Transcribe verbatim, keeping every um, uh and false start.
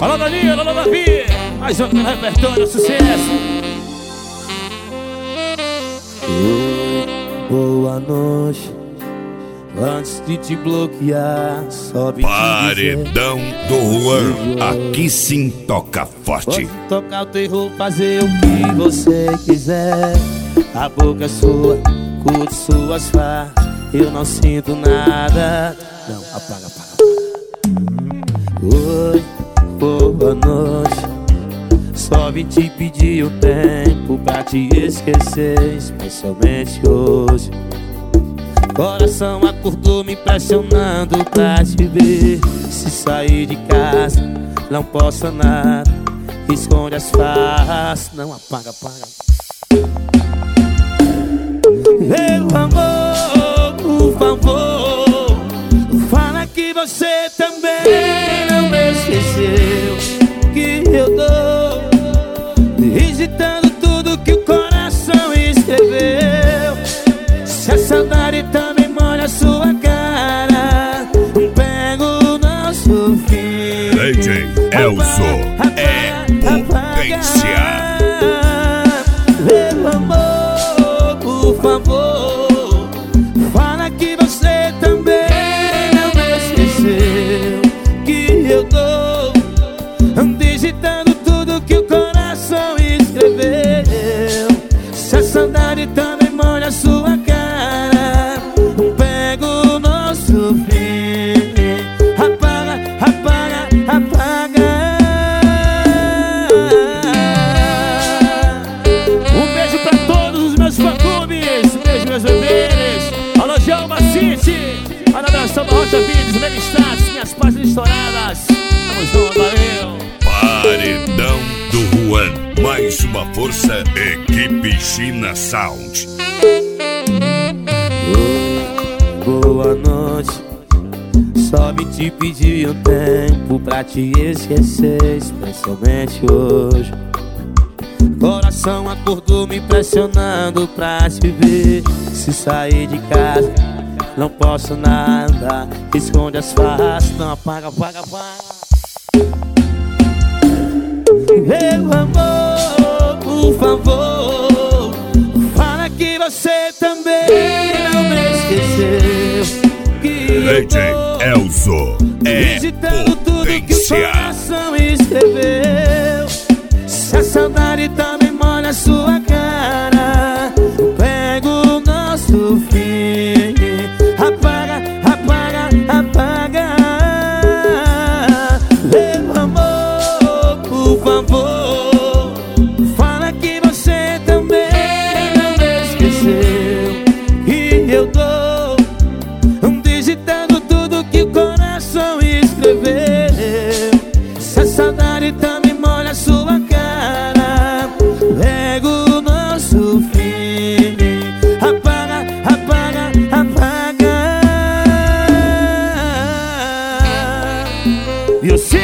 Alô, Danilo, alô, Davi. Mais um no repertório, sucesso. Oi, boa noite. Antes de te bloquear, sobe Paredão do Juan, aqui sim toca forte. Pode tocar o terror, fazer o que você quiser. A boca é sua, curte suas faces. Eu não sinto nada. Não, apaga, apaga, apaga. Oi, boa noite. Só vim te pedir um tempo pra te esquecer, especialmente hoje. Coração acordou me pressionando pra te ver. Se sair de casa, não posso nada. Esconde as faces. Não, apaga, apaga. Meu amor, por favor, fala que você também não me esqueceu. Que eu tô digitando tudo que o coração escreveu. Se a saudade também molha a sua cara, pega o nosso fim. D J Elzo é potência. Meu amor, por favor, fala que você também não me esqueceu. Que eu tô digitando tudo que o coração escreveu. Se a saudade também molha a sua cara, pega o nosso fim. Apaga, apaga, apaga. Um beijo pra todos os meus fã-clubes. Um beijo, meus bebês. Alô, Jalma City. Alô, abração da Rocha Vídeos, Leme Status, minhas páginas estouradas. Tamo junto, valeu. Paredão do Juan, mais uma força, equipe China Sound. Oi, boa noite. Só vim te pedir um tempo pra te esquecer, especialmente hoje. Coração acordou me pressionando pra te ver. Se sair de casa, não posso nada. Esconde as faces. Não, apaga, apaga, apaga. Meu amor, por favor, fala que você também não me esqueceu. Que D J Elzo é digitando tudo que o potência. coração escreveu. Se a saudade também molha a sua cara, pega o nosso fim. Apaga, apaga, apaga. Meu amor, por favor, fala que você também não me esqueceu. E eu tô digitando tudo que o coração escreveu. Se a saudade também molha a sua cara, pega o nosso fim. Apaga, apaga, apaga. E o